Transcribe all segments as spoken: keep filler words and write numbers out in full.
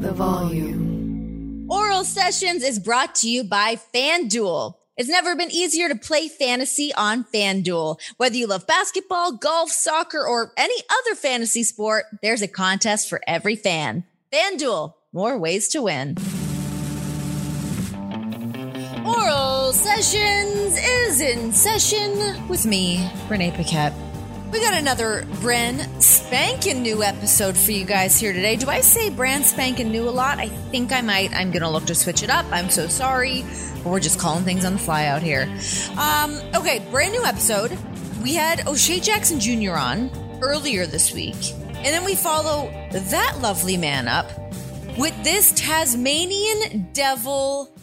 the volume. Oral Sessions is brought to you by FanDuel. It's never been easier to play fantasy on FanDuel. Whether you love basketball, golf, soccer, or any other fantasy sport, there's a contest for every fan. FanDuel, more ways to win. Oral Sessions is in session with me, Renee Paquette. We got another brand spanking new episode for you guys here today. Do I say brand spanking new a lot? I think I might. I'm going to look to switch it up. I'm so sorry. We're just calling things on the fly out here. Um, okay, brand new episode. We had O'Shea Jackson Junior on earlier this week. And then we follow that lovely man up with this Tasmanian devil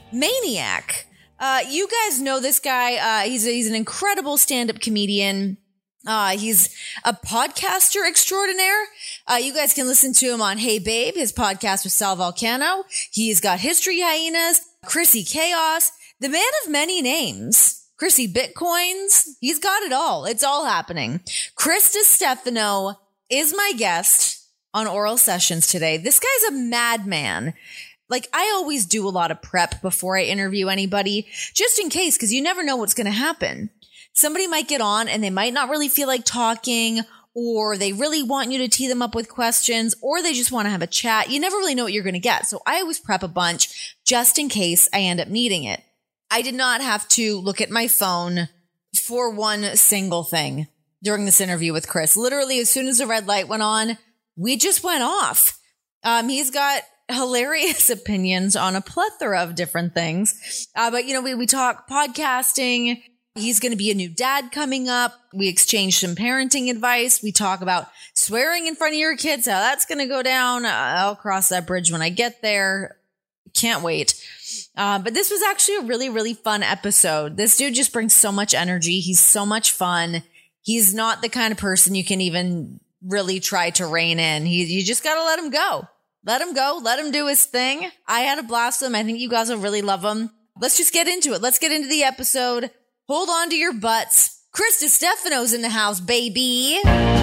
maniac. Uh, you guys know this guy. Uh, he's, a, he's an incredible stand-up comedian. Uh, he's a podcaster extraordinaire. Uh, you guys can listen to him on Hey Babe, his podcast with Sal Volcano. He's got History Hyenas, Chrissy Chaos, the man of many names, Chrissy Bitcoins. He's got it all. It's all happening. Chris DiStefano is my guest on Oral Sessions today. This guy's a madman. Like, I always do a lot of prep before I interview anybody, just in case, because you never know what's going to happen. Somebody might get on and they might not really feel like talking, or they really want you to tee them up with questions, or they just want to have a chat. You never really know what you're going to get. So I always prep a bunch just in case I end up needing it. I did not have to look at my phone for one single thing during this interview with Chris. Literally, as soon as the red light went on, we just went off. Um, he's got hilarious opinions on a plethora of different things. Uh, but, you know, we, we talk podcasting. He's going to be a new dad coming up. We exchange some parenting advice. We talk about swearing in front of your kids, how that's going to go down. Uh, I'll cross that bridge when I get there. Can't wait. Uh, but this was actually a really, really fun episode. This dude just brings so much energy. He's so much fun. He's not the kind of person you can even really try to rein in. He, you just got to let him go. Let him go. Let him do his thing. I had a blast with him. I think you guys will really love him. Let's just get into it. Let's get into the episode. Hold on to your butts. Chris DiStefano's in the house, baby.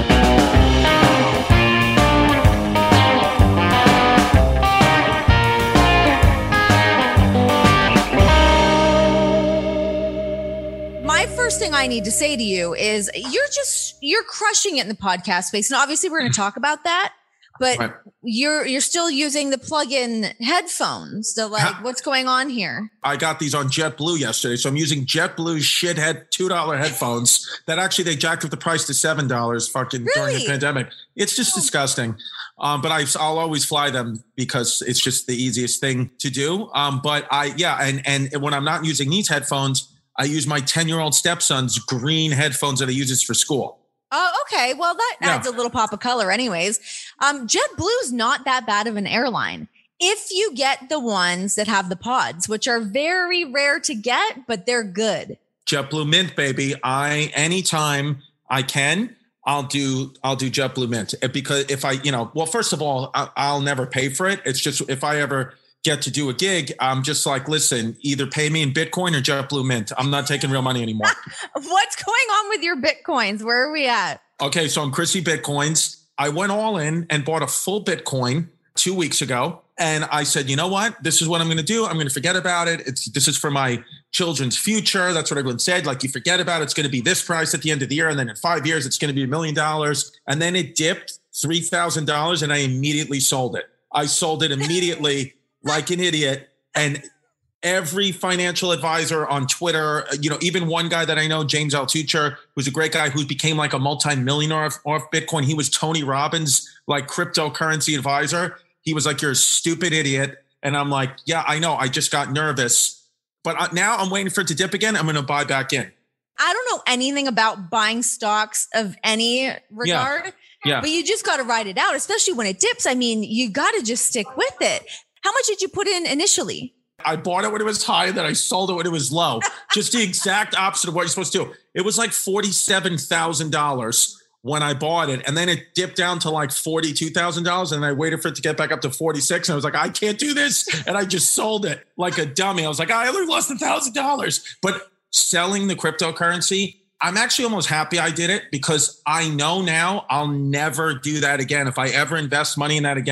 My first thing I need to say to you is you're just, you're crushing it in the podcast space. And obviously we're going to talk about that, but right. you're, you're still using the plug-in headphones. So like, How, what's going on here? I got these on JetBlue yesterday. So I'm using JetBlue shithead two dollar headphones that actually they jacked up the price to seven dollars fucking really? during the pandemic. It's just oh. disgusting. Um, but I, I'll always fly them because it's just the easiest thing to do. Um, but I, yeah. And, and when I'm not using these headphones, I use my ten year old stepson's green headphones that he uses for school. Oh, okay. Well, that adds yeah. a little pop of color anyways. Um, JetBlue's not that bad of an airline. If you get the ones that have the pods, which are very rare to get, but they're good. JetBlue Mint, baby. I, anytime I can, I'll do, I'll do JetBlue Mint because if I, you know, well, first of all, I, I'll never pay for it. It's just, if I ever get to do a gig, I'm just like, listen, either pay me in Bitcoin or JetBlue Mint. I'm not taking real money anymore. What's going on with your Bitcoins? Where are we at? Okay, so I'm Chrissy Bitcoins. I went all in and bought a full Bitcoin two weeks ago. And I said, you know what? This is what I'm going to do. I'm going to forget about it. It's This is for my children's future. That's what everyone said. Like, you forget about it. It's going to be this price at the end of the year. And then in five years, it's going to be a million dollars. And then it dipped three thousand dollars and I immediately sold it. I sold it immediately. Like an idiot. And every financial advisor on Twitter, you know, even one guy that I know, James Altucher, who's a great guy who became like a multi-millionaire off, off Bitcoin. He was Tony Robbins, like cryptocurrency advisor. He was like, you're a stupid idiot. And I'm like, yeah, I know. I just got nervous. But now I'm waiting for it to dip again. I'm going to buy back in. I don't know anything about buying stocks of any regard. Yeah. Yeah. But you just got to ride it out, especially when it dips. I mean, you got to just stick with it. How much did you put in initially? I bought it when it was high, then I sold it when it was low. Just the exact opposite of what you're supposed to do. It was like forty-seven thousand dollars when I bought it. And then it dipped down to like forty-two thousand dollars. And I waited for it to get back up to forty-six. And I was like, I can't do this. And I just sold it like a dummy. I was like, I only lost a thousand dollars. But selling the cryptocurrency, I'm actually almost happy I did it because I know now I'll never do that again. If I ever invest money in that again,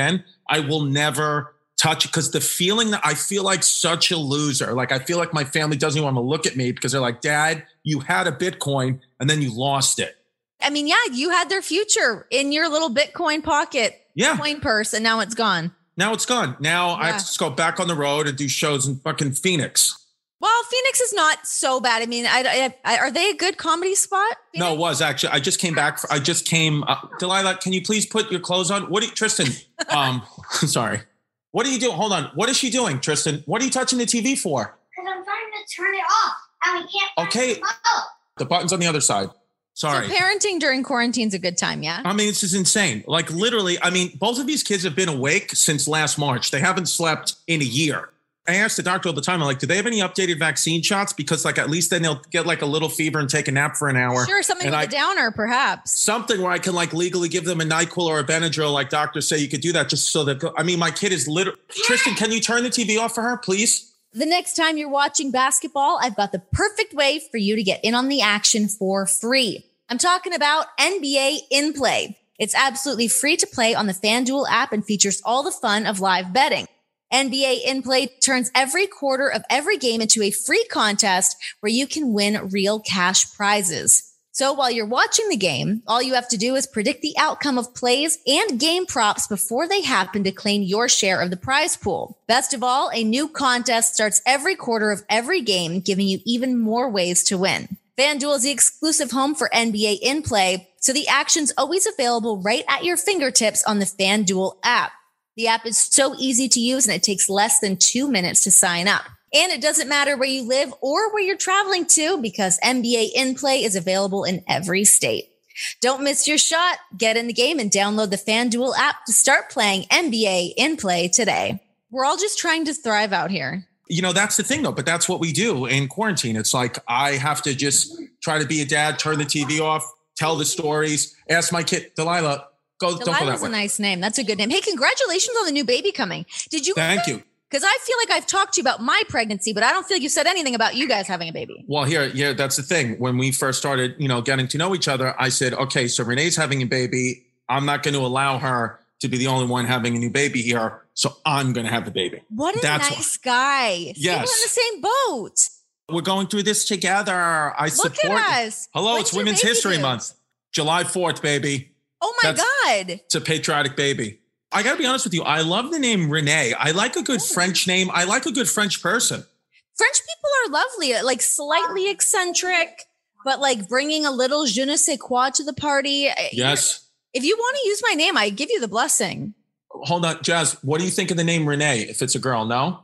I will never touch it because the feeling that I feel like such a loser. Like I feel like my family doesn't even want to look at me because they're like, Dad, you had a Bitcoin and then you lost it. I mean, yeah, you had their future in your little Bitcoin pocket, yeah. coin purse, and now it's gone. Now it's gone. Now yeah. I have to just go back on the road and do shows in fucking Phoenix. Well, Phoenix is not so bad. I mean, I, I, I, are they a good comedy spot? Phoenix? No, it was actually. I just came back. For, I just came. Uh, Delilah, can you please put your clothes on? What do you, Tristan? um, sorry. What are you doing? Hold on. What is she doing, Tristan? What are you touching the T V for? Because I'm trying to turn it off and we can't. Okay. The, button. the button's on the other side. Sorry. So parenting during quarantine is a good time, yeah? I mean, this is insane. Like literally, I mean, both of these kids have been awake since last March. They haven't slept in a year. I asked the doctor all the time, I'm like, do they have any updated vaccine shots? Because like, at least then they'll get like a little fever and take a nap for an hour. Sure, something with I, a downer, perhaps. Something where I can like legally give them a NyQuil or a Benadryl. Like doctors say you could do that just so that, I mean, my kid is literally, Tristan, can you turn the T V off for her, please? The next time you're watching basketball, I've got the perfect way for you to get in on the action for free. I'm talking about N B A In Play. It's absolutely free to play on the FanDuel app and features all the fun of live betting. N B A In Play turns every quarter of every game into a free contest where you can win real cash prizes. So while you're watching the game, all you have to do is predict the outcome of plays and game props before they happen to claim your share of the prize pool. Best of all, a new contest starts every quarter of every game, giving you even more ways to win. FanDuel is the exclusive home for N B A In Play, so the action's always available right at your fingertips on the FanDuel app. The app is so easy to use and it takes less than two minutes to sign up. And it doesn't matter where you live or where you're traveling to because N B A In Play is available in every state. Don't miss your shot. Get in the game and download the FanDuel app to start playing N B A In Play today. We're all just trying to thrive out here. You know, that's the thing, though. But that's what we do in quarantine. It's like I have to just try to be a dad, turn the T V off, tell the stories, ask my kid, Delilah, go. Don't go that way. Delilah's a nice name. That's a good name. Hey, congratulations on the new baby coming. Did you? Thank you. Because I feel like I've talked to you about my pregnancy, but I don't feel like you said anything about you guys having a baby. Well, here, yeah, that's the thing. When we first started, you know, getting to know each other, I said, okay, so Renee's having a baby. I'm not going to allow her to be the only one having a new baby here. So I'm going to have the baby. What a That's nice what, guy. Yes. We're in the same boat. We're going through this together. I Look support. at us. Hello, When's it's Women's History due? Month. July fourth, baby. Oh my That's, God. It's a patriotic baby. I got to be honest with you. I love the name Renee. I like a good oh. French name. I like a good French person. French people are lovely, like slightly eccentric, but like bringing a little je ne sais quoi to the party. Yes. If you want to use my name, I give you the blessing. Hold on, Jazz. What do you think of the name Renee? If it's a girl, no?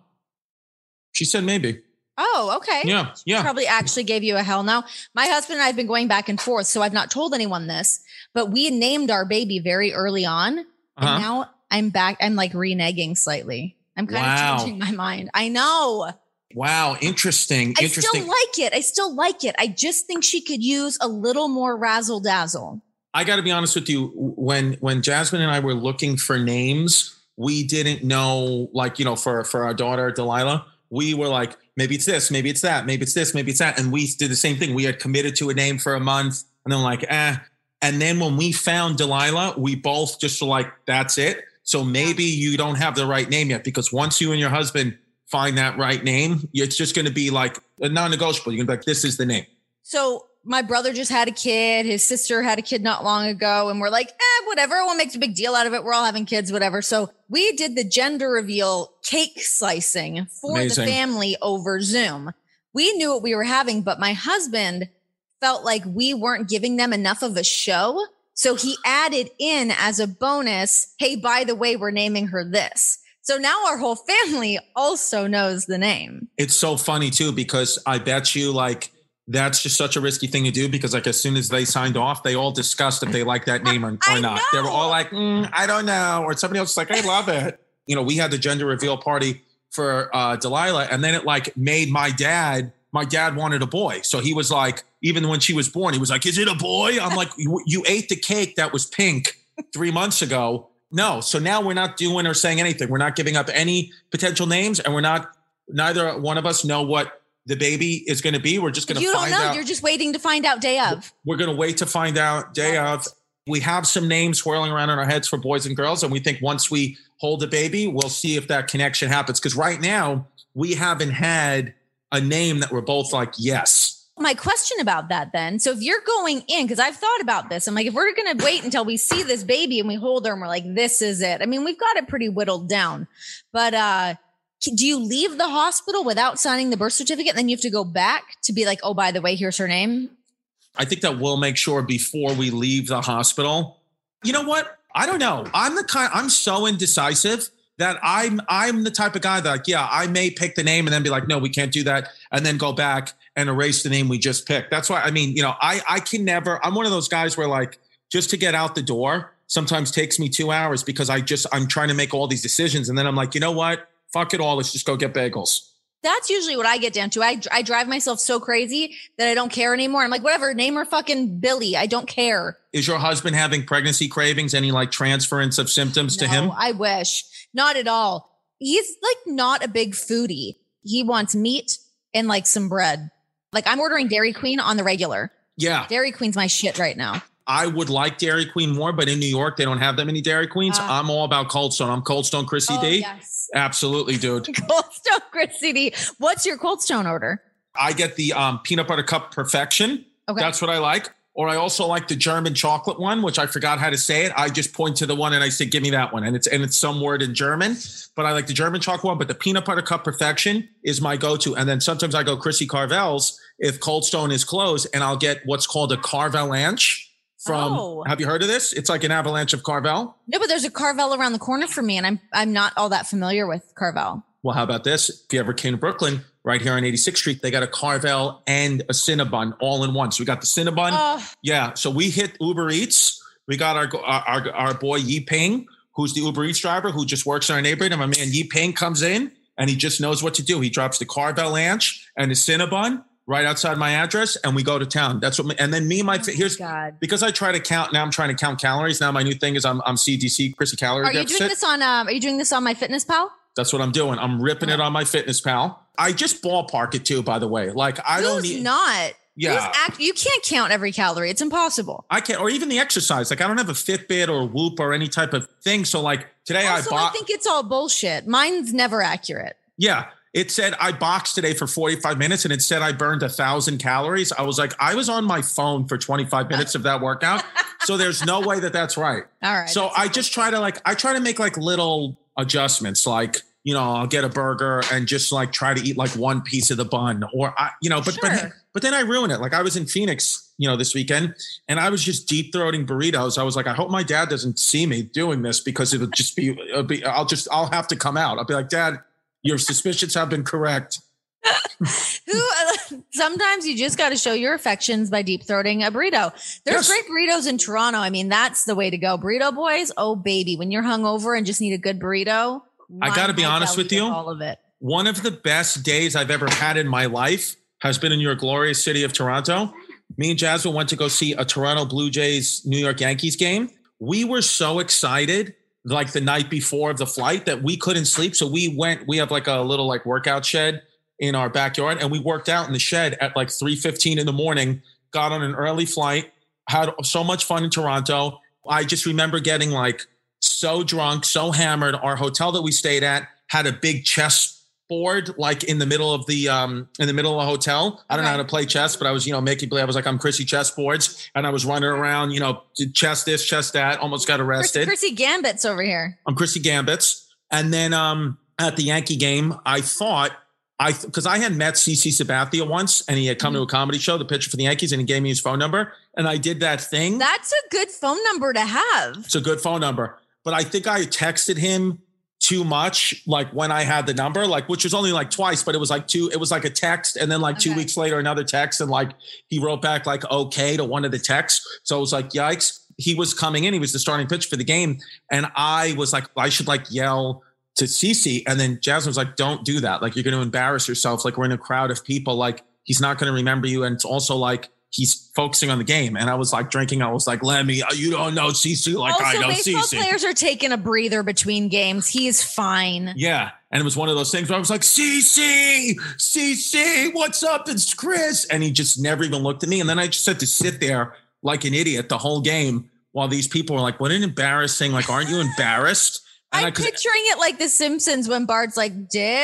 She said maybe. Oh, okay. Yeah, yeah. She probably actually gave you a hell no. My husband and I have been going back and forth, so I've not told anyone this, but we named our baby very early on. And uh-huh. now I'm back. I'm like reneging slightly. I'm kind wow. of changing my mind. I know. Wow. Interesting. I Interesting. still like it. I still like it. I just think she could use a little more razzle dazzle. I got to be honest with you. When when Jasmine and I were looking for names, we didn't know, like, you know, for, for our daughter, Delilah, we were like, maybe it's this, maybe it's that, maybe it's this, maybe it's that. And we did the same thing. We had committed to a name for a month and then like, eh. And then when we found Delilah, we both just were like, that's it. So maybe you don't have the right name yet, because once you and your husband find that right name, it's just going to be like a non-negotiable. You're going to be like, this is the name. So my brother just had a kid. His sister had a kid not long ago. And we're like, eh, whatever. We'll make a big deal out of it. We're all having kids, whatever. So we did the gender reveal cake slicing for Amazing. the family over Zoom. We knew what we were having, but my husband felt like we weren't giving them enough of a show. So he added in as a bonus, hey, by the way, we're naming her this. So now our whole family also knows the name. It's so funny, too, because I bet you like that's just such a risky thing to do, because like as soon as they signed off, they all discussed if they like that name or, or not. Know. They were all like, mm, I don't know. Or somebody else was like, I love it. You know, we had the gender reveal party for uh, Delilah, and then it like made my dad, my dad wanted a boy. So he was like, even when she was born, he was like, is it a boy? I'm like, you, you ate the cake that was pink three months ago. No. So now we're not doing or saying anything. We're not giving up any potential names, and we're not, neither one of us know what the baby is going to be. We're just going to find out. You don't know. You're just waiting to find out day of. We're going to wait to find out day of. We have some names swirling around in our heads for boys and girls. And we think once we hold a baby, we'll see if that connection happens. Because right now, we haven't had a name that we're both like, yes. My question about that then, so if you're going in, because I've thought about this, I'm like, if we're going to wait until we see this baby and we hold her and we're like, this is it. I mean, we've got it pretty whittled down, but uh, do you leave the hospital without signing the birth certificate? And then you have to go back to be like, oh, by the way, here's her name. I think that we'll make sure before we leave the hospital. You know what? I don't know. I'm the kind, I'm so indecisive that I'm I'm the type of guy that, like, yeah, I may pick the name and then be like, no, we can't do that. And then go back and erase the name we just picked. That's why, I mean, you know, I, I can never, I'm one of those guys where like, just to get out the door sometimes takes me two hours because I just, I'm trying to make all these decisions. And then I'm like, you know what? Fuck it all. Let's just go get bagels. That's usually what I get down to. I, I drive myself so crazy that I don't care anymore. I'm like, whatever, name her fucking Billy. I don't care. Is your husband having pregnancy cravings? Any like transference of symptoms no, to him? I wish. Not at all. He's like not a big foodie. He wants meat and like some bread. Like I'm ordering Dairy Queen on the regular. Yeah. Dairy Queen's my shit right now. I would like Dairy Queen more, but in New York, they don't have that many Dairy Queens. Uh, I'm all about Cold Stone. I'm Cold Stone Chrissy oh, D. Yes. Absolutely, dude. Cold Stone Chrissy D. What's your Cold Stone order? I get the um, peanut butter cup perfection. Okay. That's what I like. Or I also like the German chocolate one, which I forgot how to say it. I just point to the one and I say, give me that one. And it's and it's some word in German, but I like the German chocolate one. But the peanut butter cup perfection is my go-to. And then sometimes I go Chrissy Carvel's if Cold Stone is closed, and I'll get what's called a Carvelanche from, oh. Have you heard of this? It's like an avalanche of Carvel. No, but there's a Carvel around the corner from me, and I'm I'm not all that familiar with Carvel. Well, how about this? If you ever came to Brooklyn, right here on eighty-sixth Street, they got a Carvel and a Cinnabon all in one. So we got the Cinnabon. Oh. Yeah. So we hit Uber Eats. We got our our, our boy Yi Ping, who's the Uber Eats driver who just works in our neighborhood. And my man Yi Ping comes in and he just knows what to do. He drops the Carvelanche and the Cinnabon right outside my address, and we go to town. That's what. And then me and my oh here's God. Because I try to count. Now I'm trying to count calories. Now my new thing is I'm I'm C D C, Chrissy Calorie Are you Deficit. doing this on? Um, are you doing this on MyFitnessPal? That's what I'm doing. I'm ripping it on MyFitnessPal. I just ballpark it too, by the way. Like I Who's don't need not. Yeah. Who's act, you can't count every calorie. It's impossible. I can't, or even the exercise. Like I don't have a Fitbit or Whoop or any type of thing. So like today also, I bought. I think it's all bullshit. Mine's never accurate. Yeah. It said I boxed today for forty-five minutes and it said I burned a thousand calories. I was like, I was on my phone for twenty-five minutes of that workout. So there's no way that that's right. All right. So I just try to like, I try to make like little adjustments. Like, you know, I'll get a burger and just like try to eat like one piece of the bun or, I, you know, but, sure. but, but then I ruin it. Like I was in Phoenix, you know, this weekend and I was just deep throating burritos. I was like, I hope my dad doesn't see me doing this because it'll just be, it'll be, I'll just, I'll have to come out. I'll be like, Dad, your suspicions have been correct. Who uh, sometimes you just got to show your affections by deep throating a burrito. There's yes. great burritos in Toronto. I mean, that's the way to go. Burrito boys. Oh baby. When you're hungover and just need a good burrito. I got to be honest with you. All of it. One of the best days I've ever had in my life has been in your glorious city of Toronto. Me and Jasmine went to go see a Toronto Blue Jays, New York Yankees game. We were so excited like the night before of the flight that we couldn't sleep. So we went, we have like a little like workout shed in our backyard and we worked out in the shed at like three fifteen in the morning, got on an early flight, had so much fun in Toronto. I just remember getting like so drunk, so hammered. Our hotel that we stayed at had a big chess board like in the middle of the um in the middle of the hotel. I don't okay. know how to play chess, but I was, you know, making believe I was like, I'm Chrissy Chessboards, and I was running around, you know, chess this, chess that, almost got arrested. Chrissy Gambits over here. I'm Chrissy Gambits. And then um at the Yankee game, I thought I because I had met C C Sabathia once and he had come mm-hmm. to a comedy show, the pitcher for the Yankees, and he gave me his phone number. And I did that thing. That's a good phone number to have. It's a good phone number. But I think I texted him too much, like when I had the number, like, which was only like twice, but it was like two, it was like a text. And then like okay. two weeks later, another text. And like, he wrote back like, okay, to one of the texts. So it was like, yikes. He was coming in. He was the starting pitcher for the game. And I was like, I should like yell to Cece. And then Jasmine was like, don't do that. Like, you're going to embarrass yourself. Like, we're in a crowd of people. Like, he's not going to remember you. And it's also like, he's focusing on the game. And I was like drinking. I was like, Lemmy, you don't know Cece like also, I know baseball Cece. Players are taking a breather between games. He's fine. Yeah. And it was one of those things where I was like, Cece, Cece, what's up? It's Chris. And he just never even looked at me. And then I just had to sit there like an idiot the whole game while these people were like, what an embarrassing, like, aren't you embarrassed? I'm I, picturing it like The Simpsons when Bart's like,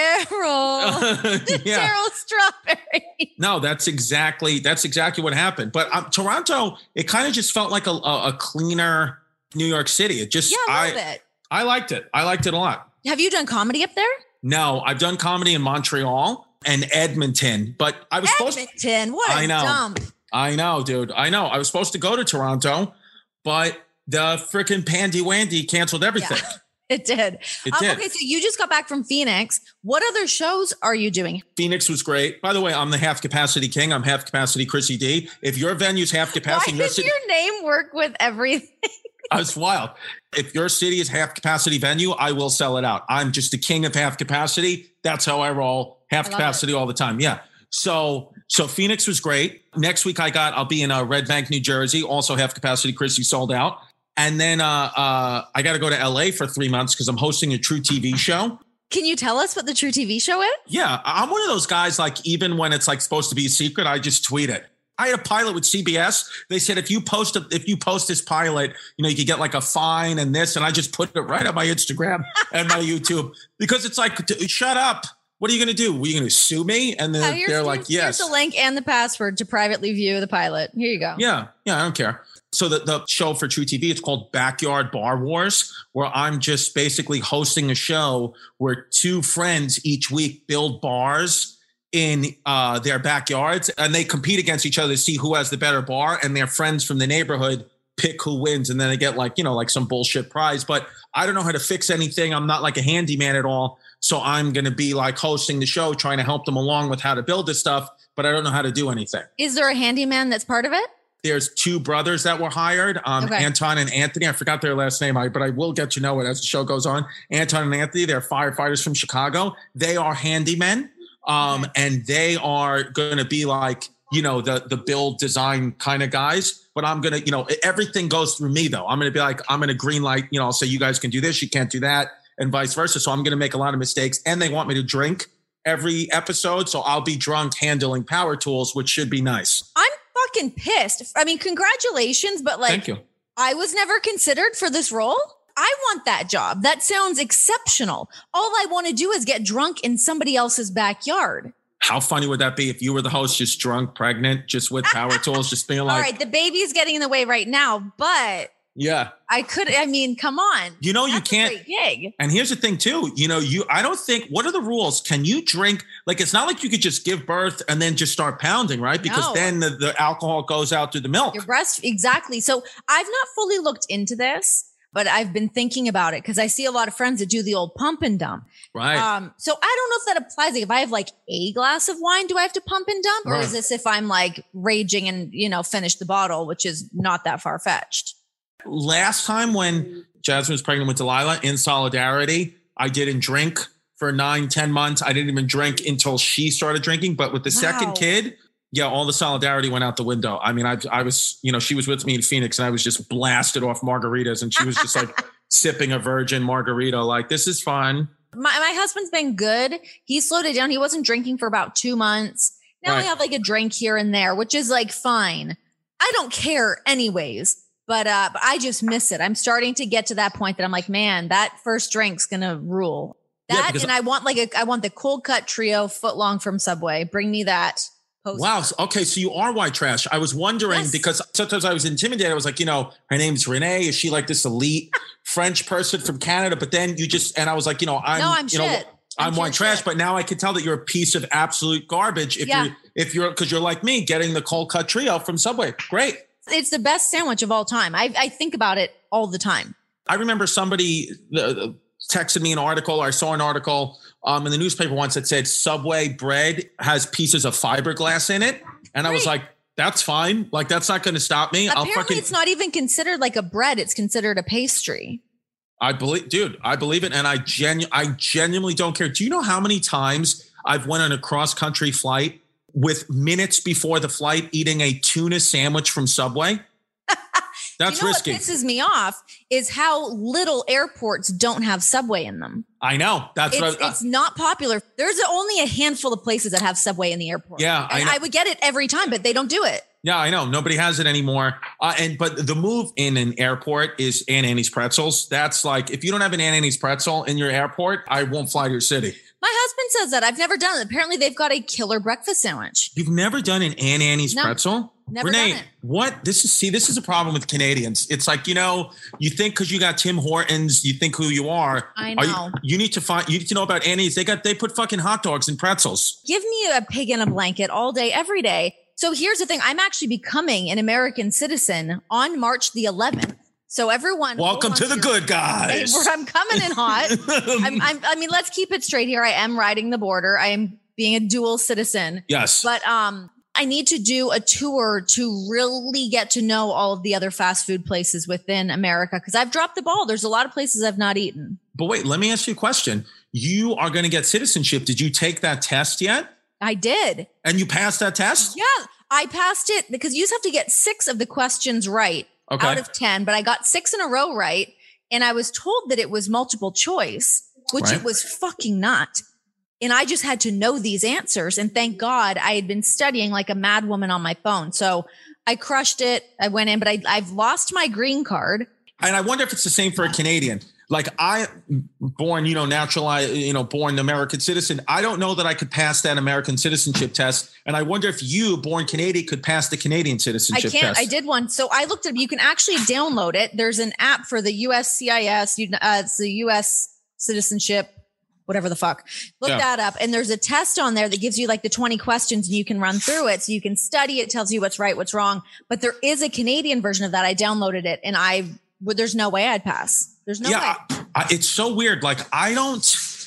Daryl, yeah. Daryl Strawberry. No, that's exactly that's exactly what happened. But um, Toronto, it kind of just felt like a, a, a cleaner New York City. It just, Yeah, I love I, it. I liked it. I liked it a lot. Have you done comedy up there? No, I've done comedy in Montreal and Edmonton, but I was supposed to. Edmonton, what a I know. dump. I know, dude. I know. I was supposed to go to Toronto, but the freaking Pandy Wandy canceled everything. Yeah, it did. It Um, did. Okay, so you just got back from Phoenix. What other shows are you doing? Phoenix was great. By the way, I'm the half capacity king. I'm half capacity Chrissy D. If your venue's half capacity, Why your does city, your name work with everything? it's wild. If your city is half capacity venue, I will sell it out. I'm just the king of half capacity. That's how I roll. Half I love capacity all the time. Yeah. So, so Phoenix was great. Next week I got, I'll be in uh, Red Bank, New Jersey. Also half capacity. Chrissy sold out. And then uh, uh, I got to go to L A for three months because I'm hosting a True T V show. Can you tell us what the True T V show is? Yeah. I'm one of those guys, like, even when it's like supposed to be a secret, I just tweet it. I had a pilot with C B S. They said, if you post a, if you post this pilot, you know, you could get like a fine and this. And I just put it right on my Instagram and my YouTube because it's like, shut up. What are you going to do? Are you going to sue me? And then Uh, here's- they're here's- like, yes. Here's the link and the password to privately view the pilot. Here you go. Yeah. Yeah. I don't care. So the, the show for True T V, it's called Backyard Bar Wars, where I'm just basically hosting a show where two friends each week build bars in uh, their backyards and they compete against each other to see who has the better bar, and their friends from the neighborhood pick who wins. And then they get like, you know, like some bullshit prize, but I don't know how to fix anything. I'm not like a handyman at all. So I'm going to be like hosting the show, trying to help them along with how to build this stuff, but I don't know how to do anything. Is there a handyman that's part of it? There's two brothers that were hired, um, Okay. Anton and Anthony. I forgot their last name, I, but I will get to know it as the show goes on. Anton and Anthony, they're firefighters from Chicago. They are handymen, um, Okay. and they are going to be like, you know, the the build design kind of guys. But I'm going to, you know, everything goes through me, though. I'm going to be like, I'm going to green light, you know, I'll say you guys can do this, you can't do that, and vice versa. So I'm going to make a lot of mistakes. And they want me to drink every episode. So I'll be drunk handling power tools, which should be nice. I'm fucking pissed. I mean, congratulations, but like, Thank you. I was never considered for this role. I want that job. That sounds exceptional. All I want to do is get drunk in somebody else's backyard. How funny would that be if you were the host, just drunk, pregnant, just with power tools, just being like, All right, the baby's getting in the way right now, but yeah. I could, I mean, come on. You know, you That's a can't. great gig. And here's the thing too, you know, you, I don't think, what are the rules? Can you drink? Like, it's not like you could just give birth and then just start pounding, right? Because No. then the, the alcohol goes out through the milk. Your breast, exactly. So I've not fully looked into this, but I've been thinking about it because I see a lot of friends that do the old pump and dump. Right. Um, so I don't know if that applies. Like if I have like a glass of wine, do I have to pump and dump? Or Right. is this if I'm like raging and, you know, finish the bottle, which is not that far fetched? Last time when Jasmine was pregnant with Delilah, in solidarity, I didn't drink for nine, ten months. I didn't even drink until she started drinking. But with the Wow. second kid, yeah, all the solidarity went out the window. I mean, I, I was, you know, she was with me in Phoenix and I was just blasted off margaritas and she was just like sipping a virgin margarita. Like, this is fun. My, my husband's been good. He slowed it down. He wasn't drinking for about two months. Now Right. we have like a drink here and there, which is like fine. I don't care anyways, but, uh, but I just miss it. I'm starting to get to that point that I'm like, man, that first drink's going to rule. Yeah, That because- and I want like a, I want the cold cut trio foot long from Subway. Bring me that. Post- Wow. Okay. So you are white trash. I was wondering Yes. because sometimes I was intimidated. I was like, you know, her name's Renee. Is she like this elite French person from Canada? But then you just, and I was like, you know, I'm, No, I'm you know, shit. I'm, I'm white pure trash, shit. but now I can tell that you're a piece of absolute garbage. If Yeah. you're, if you're, cause you're like me getting the cold cut trio from Subway. Great. It's the best sandwich of all time. I, I think about it all the time. I remember somebody uh, texted me an article, or I saw an article um, in the newspaper once that said Subway bread has pieces of fiberglass in it. And I was Right. like, that's fine. Like, that's not going to stop me. I'll Apparently, fucking, it's not even considered like a bread. It's considered a pastry. I believe, dude, I believe it. And I genu- I genuinely don't care. Do you know how many times I've went on a cross country flight with minutes before the flight eating a tuna sandwich from Subway? That's you know risky. What pisses me off is how little airports don't have Subway in them. I know. That's It's, what I, it's not popular. There's only a handful of places that have Subway in the airport. Yeah, I and know. I would get it every time, but they don't do it. Yeah, I know. Nobody has it anymore. Uh, and but the move in an airport is Aunt Annie's pretzels. That's like, if you don't have an Aunt Annie's pretzel in your airport, I won't fly to your city. My husband says that. I've never done it. Apparently, they've got a killer breakfast sandwich. You've never done an Aunt Annie's No, pretzel? never Renee, done it. what? This is, see, this is a problem with Canadians. It's like, you know, you think because you got Tim Hortons, you think who you are. I Are know. You, you need to find, you need to know about Annie's. They got, they put fucking hot dogs in pretzels. Give me a pig in a blanket all day, every day. So here's the thing. I'm actually becoming an American citizen on March the eleventh. So everyone, Welcome to the good guys. Hey, I'm coming in hot. I'm, I'm, I mean, let's keep it straight here. I am riding the border. I am being a dual citizen. Yes. But um, I need to do a tour to really get to know all of the other fast food places within America because I've dropped the ball. There's a lot of places I've not eaten. But wait, let me ask you a question. You are going to get citizenship. Did you take that test yet? I did. And you passed that test? Yeah, I passed it because you just have to get six of the questions right. Okay. Out of ten, but I got six in a row right. And I was told that it was multiple choice, which Right. it was fucking not. And I just had to know these answers. And thank God I had been studying like a mad woman on my phone. So I crushed it. I went in, but I, I've lost my green card. And I wonder if it's the same for a Canadian. Like I born, you know, naturalized, you know, born American citizen. I don't know that I could pass that American citizenship test. And I wonder if you, born Canadian, could pass the Canadian I citizenship can't. test. I did one. So I looked up. You can actually download it. There's an app for the U S C I S. You, uh, it's the U S citizenship, whatever the fuck. Look Yeah. that up. And there's a test on there that gives you like the twenty questions and you can run through it. So you can study. It tells you what's right, what's wrong. But there is a Canadian version of that. I downloaded it and I would, there's no way I'd pass. There's no yeah, way. I, I, it's so weird. Like I don't,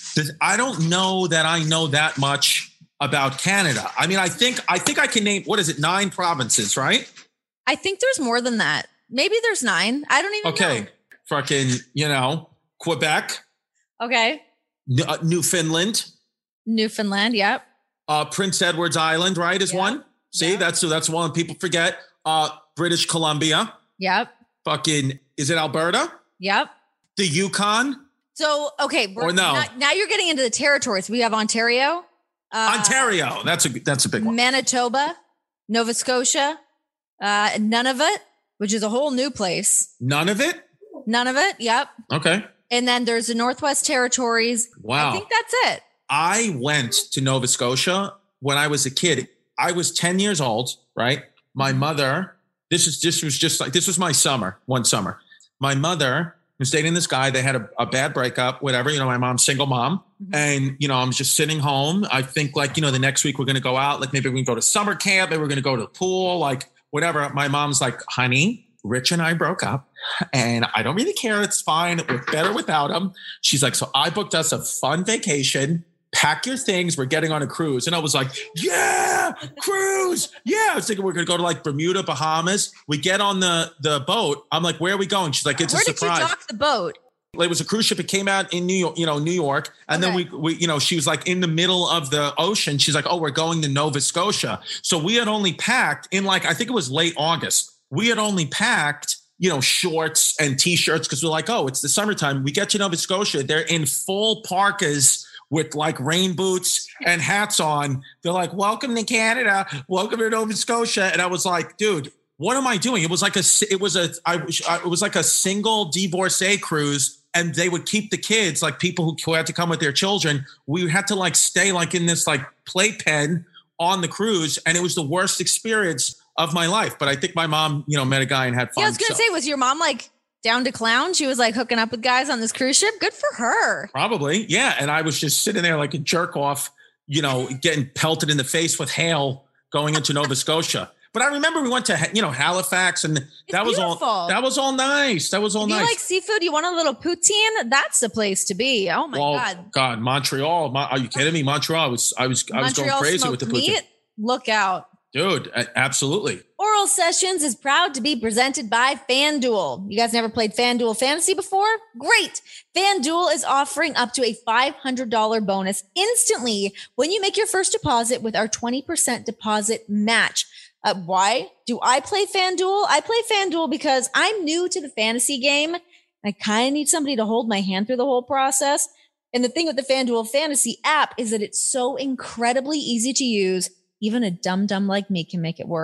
I don't know that I know that much about Canada. I mean, I think, I think I can name, what is it? Nine provinces, right? I think there's more than that. Maybe there's nine. I don't even Okay. know. Fucking, you know, Quebec, Okay. N- uh, Newfoundland, Newfoundland. Yep. uh, Prince Edward's Island, right? Is Yeah. one. See, Yeah. that's, that's one people forget. Uh, British Columbia, Yep. fucking, is it Alberta? Yep. The Yukon, So, okay. we're- Or no. Now, now you're getting into the territories. We have Ontario. Uh, Ontario. That's a, that's a big one. Manitoba, Nova Scotia, uh, Nunavut, which is a whole new place. None of it. Nunavut. Yep. Okay. And then there's the Northwest Territories. Wow. I think that's it. I went to Nova Scotia when I was a kid. I was ten years old, right? My mother, this is this was just like this was my summer, one summer. My mother was dating this guy. They had a, a bad breakup, whatever. You know, my mom's single mom. Mhm. And, you know, I'm just sitting home. I think like, you know, the next week we're going to go out. Like maybe we can go to summer camp. Maybe we're going to go to the pool, like whatever. My mom's like, honey, Rich and I broke up and I don't really care. It's fine. We're better without him. She's like, so I booked us a fun vacation. Pack your things. We're getting on a cruise. And I was like, yeah, cruise. Yeah. I was thinking we're going to go to like Bermuda, Bahamas. We get on the, the boat. I'm like, where are we going? She's like, it's Where a did surprise. you dock the boat? It was a cruise ship. It came out in New York, you know, New York. And Okay. then we, we, you know, she was like in the middle of the ocean. She's like, oh, we're going to Nova Scotia. So we had only packed in like, I think it was late August. We had only packed, you know, shorts and t-shirts because we're like, oh, it's the summertime. We get to Nova Scotia. They're in full parkas with like rain boots and hats on. They're like, welcome to Canada. Welcome to Nova Scotia. And I was like, dude, what am I doing? It was like a, it was a, I, it was like a single divorcee cruise. And they would keep the kids, like people who, who had to come with their children. We had to like stay like in this like playpen on the cruise. And it was the worst experience of my life. But I think my mom, you know, met a guy and had fun. Yeah, I was going to so- say, was your mom like down to clown? She was like hooking up with guys on this cruise ship. Good for her. Probably. Yeah. And I was just sitting there like a jerk off, you know, getting pelted in the face with hail going into Nova Scotia. But I remember we went to, you know, Halifax and that was beautiful. all, that was all nice. That was all If nice. you like seafood, you want a little poutine? That's the place to be. Oh my well, God. God, Montreal. Mon- Are you kidding me? Montreal. I was, I was, I was going Montreal crazy with the smoked poutine. meat? Look out. Dude, a- absolutely. Oral Sessions is proud to be presented by FanDuel. You guys never played FanDuel Fantasy before? Great. FanDuel is offering up to a five hundred dollars bonus instantly when you make your first deposit with our twenty percent deposit match. Uh, why do I play FanDuel? I play FanDuel because I'm new to the fantasy game. I kind of need somebody to hold my hand through the whole process. And the thing with the FanDuel Fantasy app is that it's so incredibly easy to use. Even a dum-dum like me can make it work.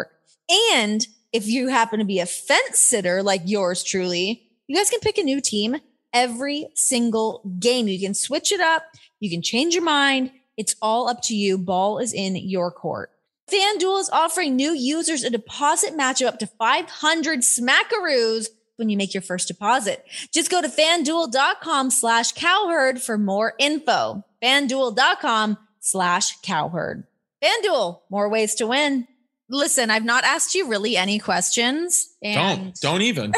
And if you happen to be a fence sitter like yours truly, you guys can pick a new team every single game. You can switch it up. You can change your mind. It's all up to you. Ball is in your court. FanDuel is offering new users a deposit match of up to five hundred smackaroos when you make your first deposit. Just go to FanDuel.com slash cowherd for more info. FanDuel.com slash cowherd. FanDuel, more ways to win. Listen, I've not asked you really any questions. And don't, don't even.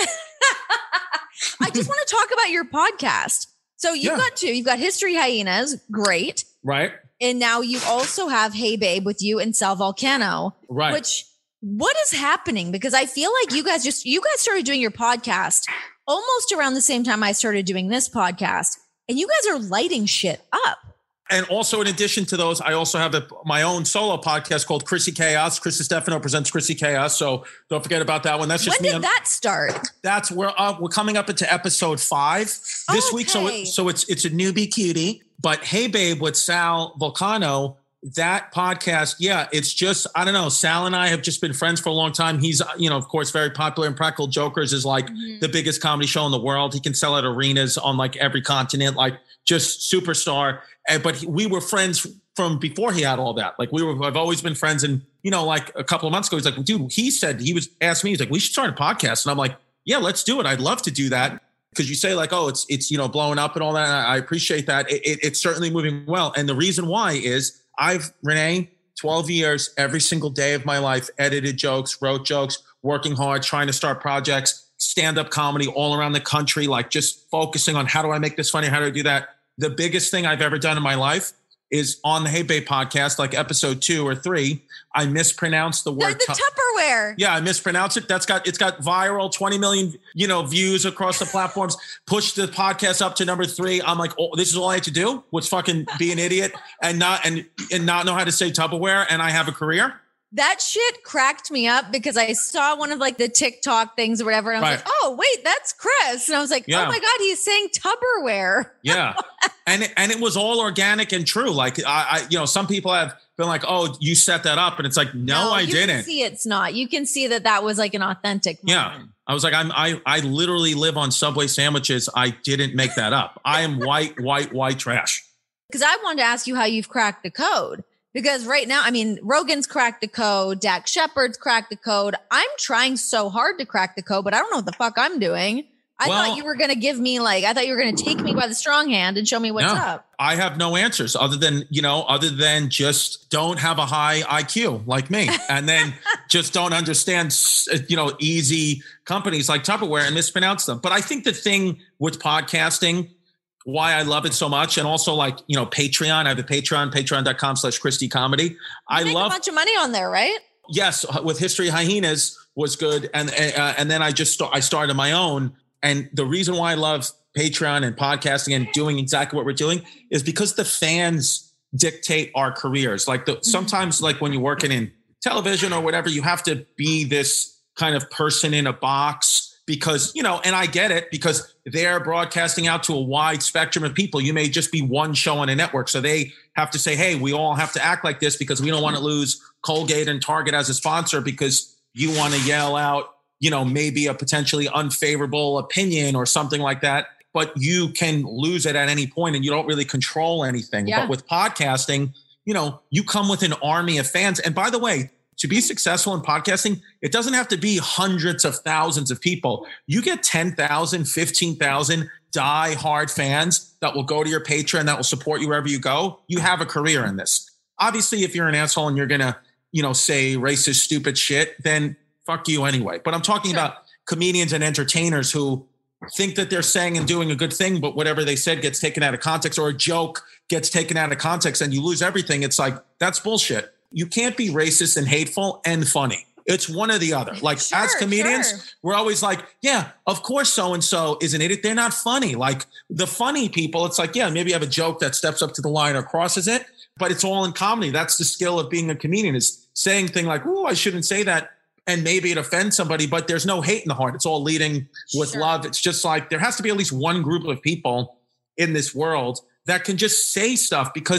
I just want to talk about your podcast. So you've Yeah. got two. You've got History Hyenas. Great. Right. And now you also have Hey Babe with you and Sal Volcano. Right. Which, what is happening? Because I feel like you guys just, you guys started doing your podcast almost around the same time I started doing this podcast. And you guys are lighting shit up. And also, in addition to those, I also have a, my own solo podcast called Chrissy Chaos. Chris Stefano presents Chrissy Chaos. So don't forget about that one. That's just When me. did that start? That's where uh, we're coming up into episode five this week. So, Okay. it, so it's it's a newbie cutie. But Hey Babe with Sal Volcano, that podcast, yeah, it's just, I don't know. Sal and I have just been friends for a long time. He's, you know, of course, very popular. And Practical Jokers is like Mhm. the biggest comedy show in the world. He can sell at arenas on like every continent, like just superstar. And, but he, we were friends from before he had all that. Like we were, I've always been friends. And, you know, like a couple of months ago, he's like, dude, he said, he was asked me, he's like, we should start a podcast. And I'm like, yeah, let's do it. I'd love to do that. Because you say like, oh, it's, it's, you know, blowing up and all that. I appreciate that. It, it, it's certainly moving well. And the reason why is I've, Renee, twelve years, every single day of my life, edited jokes, wrote jokes, working hard, trying to start projects, stand-up comedy all around the country, like just focusing on how do I make this funny? How do I do that? The biggest thing I've ever done in my life is on the Hey Babe podcast, like episode two or three, I mispronounced the The, word. the tu- Tupperware. yeah, I mispronounced it. That's got, it's got viral twenty million, you know, views across the platforms, pushed the podcast up to number three. I'm like, oh, this is all I had to do was fucking be an idiot and not, and, and not know how to say Tupperware. And I have a career. That shit cracked me up because I saw one of like the TikTok things or whatever. And I was Right. like, oh, wait, that's Chris. And I was like, Yeah. oh my God, he's saying Tupperware. Yeah. and, it, and it was all organic and true. Like I, I, you know, some people have been like, oh, you set that up. And it's like, no, I you didn't. Can see it's not. You can see that that was like an authentic Yeah. moment. I was like, I'm, I, I literally live on Subway sandwiches. I didn't make that up. I am white, white, white trash. Because I wanted to ask you how you've cracked the code. Because right now, I mean, Rogan's cracked the code. Dax Shepard's cracked the code. I'm trying so hard to crack the code, but I don't know what the fuck I'm doing. I Well- thought you were going to give me like, I thought you were going to take me by the strong hand and show me what's No. up. I have no answers other than, you know, other than just don't have a high I Q like me. And then just don't understand, you know, easy companies like Tupperware and mispronounce them. But I think the thing with podcasting, why I love it so much, and also like, you know, Patreon, I have a Patreon, patreon.com slash Christy Comedy. I You make love, a bunch of money on there, right? yes, with History Hyenas was good. And, uh, and then I just, st- I started my own. And the reason why I love Patreon and podcasting and doing exactly what we're doing is because the fans dictate our careers. Like the, sometimes like when you're working in television or whatever, you have to be this kind of person in a box because, you know, and I get it because they're broadcasting out to a wide spectrum of people. You may just be one show on a network. So they have to say, hey, we all have to act like this because we don't want to lose Colgate and Target as a sponsor because you want to yell out, you know, maybe a potentially unfavorable opinion or something like that. But you can lose it at any point and you don't really control anything. Yeah. But with podcasting, you know, you come with an army of fans. And by the way, to be successful in podcasting, it doesn't have to be hundreds of thousands of people. You get ten thousand, fifteen thousand die-hard fans that will go to your Patreon, that will support you wherever you go. You have a career in this. Obviously, if you're an asshole and you're going to, you know, say racist, stupid shit, then fuck you anyway. But I'm talking Sure. about comedians and entertainers who think that they're saying and doing a good thing, but whatever they said gets taken out of context, or a joke gets taken out of context and you lose everything. It's like, that's bullshit. You can't be racist and hateful and funny. It's one or the other. Like Sure, as comedians, sure. we're always like, yeah, of course so-and-so is an idiot. They're not funny. Like the funny people, it's like, yeah, maybe you have a joke that steps up to the line or crosses it, but it's all in comedy. That's the skill of being a comedian, is saying thing like, oh, I shouldn't say that. And maybe it offends somebody, but there's no hate in the heart. It's all leading with Sure. love. It's just like, there has to be at least one group of people in this world that can just say stuff, because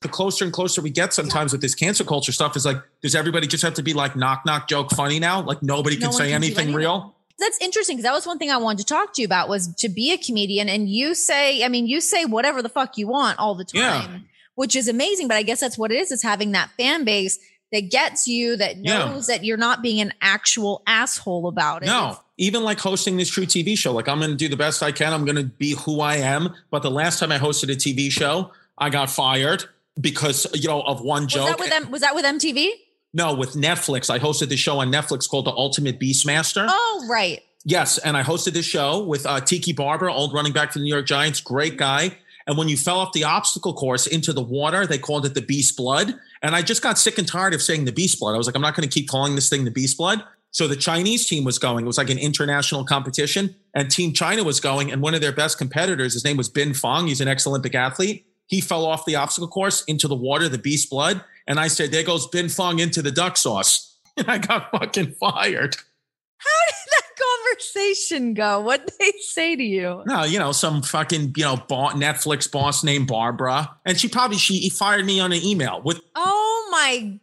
the closer and closer we get sometimes with this cancel culture stuff is like, does everybody just have to be like knock, knock joke funny now? Like nobody can No one say can do anything anything. real. That's interesting because that was one thing I wanted to talk to you about was to be a comedian. And you say, I mean, you say whatever the fuck you want all the time, Yeah. which is amazing. But I guess that's what it is. It's having that fan base that gets you, that knows Yeah. that you're not being an actual asshole about it. No, even like hosting this True T V show, like I'm going to do the best I can. I'm going to be who I am. But the last time I hosted a T V show, I got fired because, you know, of one Was joke. that with them? Was that with M T V? No, with Netflix. I hosted the show on Netflix called The Ultimate Beastmaster. Oh, right. Yes. And I hosted this show with uh, Tiki Barber, old running back for the New York Giants. Great guy. And when you fell off the obstacle course into the water, they called it the Beast Blood. And I just got sick and tired of saying the Beast Blood. I was like, I'm not going to keep calling this thing the Beast Blood. So the Chinese team was going. It was like an international competition. And Team China was going. And one of their best competitors, his name was Bin Fong. He's an ex-Olympic athlete. He fell off the obstacle course into the water, the Beast Blood. And I said, there goes Bin Fong into the duck sauce. And I got fucking fired. How did that conversation go? What'd they say to you? No, you know, some fucking, you know, bo- Netflix boss named Barbara. And she probably, she he fired me on an email with. Oh my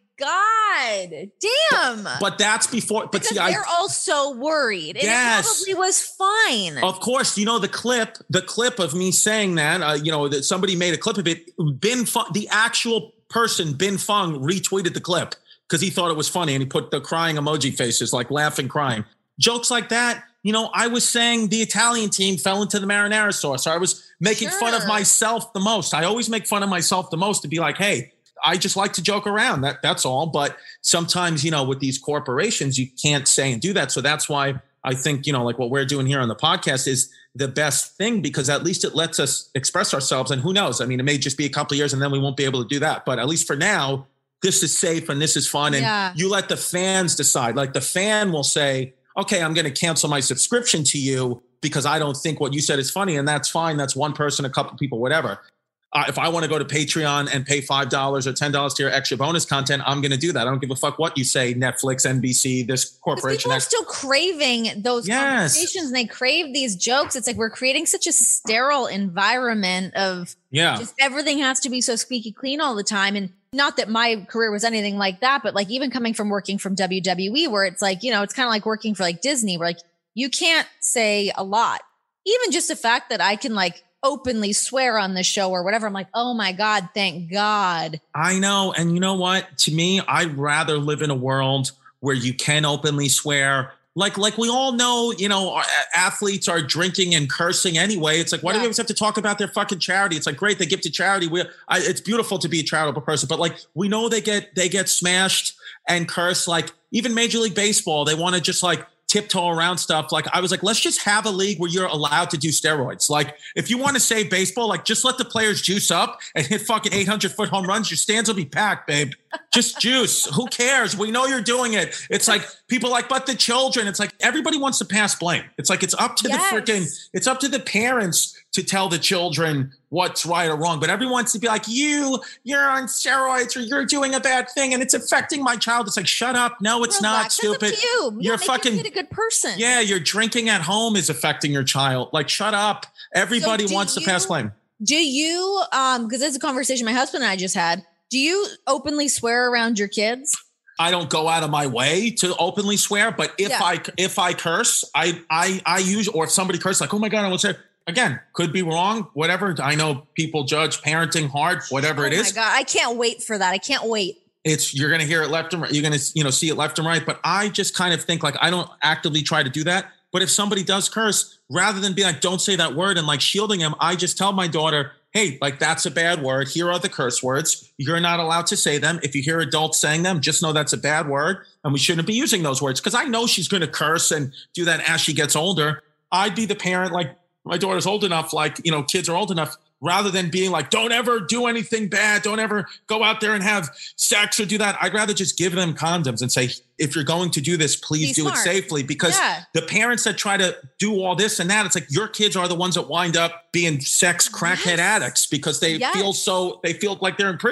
God. Damn. But that's before, but because see, they're I. all so worried. And Yes. it probably was fine. Of course, you know, the clip, the clip of me saying that, uh, you know, that somebody made a clip of it. Bin Fong, the actual person, Bin Fong, retweeted the clip because he thought it was funny and he put the crying emoji faces, like laughing, crying. Jokes like that. You know, I was saying the Italian team fell into the marinara sauce. I was making Sure. fun of myself the most. I always make fun of myself the most to be like, hey, I just like to joke around. That that's all. But sometimes, you know, with these corporations, you can't say and do that. So that's why I think, you know, like what we're doing here on the podcast is the best thing, because at least it lets us express ourselves. And who knows? I mean, it may just be a couple of years and then we won't be able to do that. But at least for now, this is safe and this is fun. And Yeah. you let the fans decide. Like the fan will say, okay, I'm going to cancel my subscription to you because I don't think what you said is funny. And that's fine. That's one person, a couple people, whatever. Uh, if I want to go to Patreon and pay five dollars or ten dollars to your extra bonus content, I'm going to do that. I don't give a fuck what you say, Netflix, N B C, this Because corporation. people are still craving those Yes. conversations and they crave these jokes. It's like we're creating such a sterile environment of Yeah. just everything has to be so squeaky clean all the time. And not that my career was anything like that, but like even coming from working from W W E, where it's like, you know, it's kind of like working for like Disney, where like you can't say a lot. Even just the fact that I can like openly swear on the show or whatever. I'm like, oh my God, thank God. I know. And you know what? To me, I'd rather live in a world where you can openly swear. Like, like we all know, you know, our athletes are drinking and cursing anyway. It's like, why do we Yeah. always have to talk about their fucking charity? It's like, great, they give to charity. We, I, it's beautiful to be a charitable person, but like, we know they get, they get smashed and cursed. Like even Major League Baseball, they want to just like tiptoe around stuff. Like I was like, let's just have a league where you're allowed to do steroids. Like if you want to save baseball, like just let the players juice up and hit fucking eight hundred foot home runs. Your stands will be packed, babe. Just juice. Who cares? We know you're doing it. It's like people like, but the children, it's like everybody wants to pass blame. It's like, it's up to Yes. the freaking, it's up to the parents to tell the children what's right or wrong. But everyone wants to be like, you, you're on steroids or you're doing a bad thing and it's affecting my child. It's like, shut up. No, it's not, Relax. That's up stupid. to you. You're make fucking- your kid a good person. Yeah, you're drinking at home is affecting your child. Like, shut up. Everybody do wants to you- pass blame. Do you, um, because it's a conversation my husband and I just had. Do you openly swear around your kids? I don't go out of my way to openly swear, but if Yeah. I if I curse, I I I use, or if somebody curses, like, oh my God, I won't say. Again, could be wrong, whatever. I know people judge parenting hard, whatever Oh it is. my God, I can't wait for that. I can't wait. It's you're gonna hear it left and right. You're gonna you know see it left and right. But I just kind of think like I don't actively try to do that. But if somebody does curse, rather than be like, don't say that word and like shielding him, I just tell my daughter, hey, like that's a bad word. Here are the curse words. You're not allowed to say them. If you hear adults saying them, just know that's a bad word and we shouldn't be using those words. Because I know she's going to curse and do that as she gets older. I'd be the parent, like my daughter's old enough, like, you know, kids are old enough, rather than being like, don't ever do anything bad. Don't ever go out there and have sex or do that. I'd rather just give them condoms and say, if you're going to do this, please Be do smart. it safely. Because Yeah. the parents that try to do all this and that, it's like your kids are the ones that wind up being sex crackhead Yes. addicts because they Yes. feel so, they feel like they're in prison.